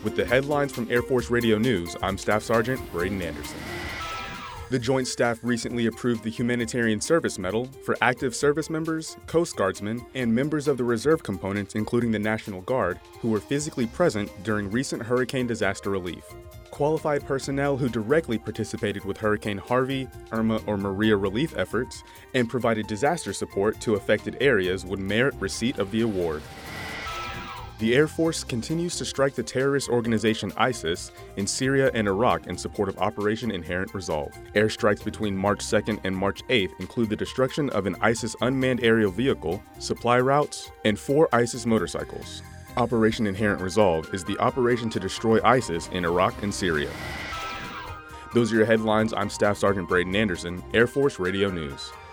With the headlines from Air Force Radio News, I'm Staff Sergeant Braden Anderson. The Joint Staff recently approved the Humanitarian Service Medal for active service members, Coast Guardsmen, and members of the reserve components, including the National Guard, who were physically present during recent hurricane disaster relief. Qualified personnel who directly participated with Hurricane Harvey, Irma, or Maria relief efforts and provided disaster support to affected areas would merit receipt of the award. The Air Force continues to strike the terrorist organization ISIS in Syria and Iraq in support of Operation Inherent Resolve. Airstrikes between March 2nd and March 8th include the destruction of an ISIS unmanned aerial vehicle, supply routes, and 4 ISIS motorcycles. Operation Inherent Resolve is the operation to destroy ISIS in Iraq and Syria. Those are your headlines. I'm Staff Sergeant Braden Anderson, Air Force Radio News.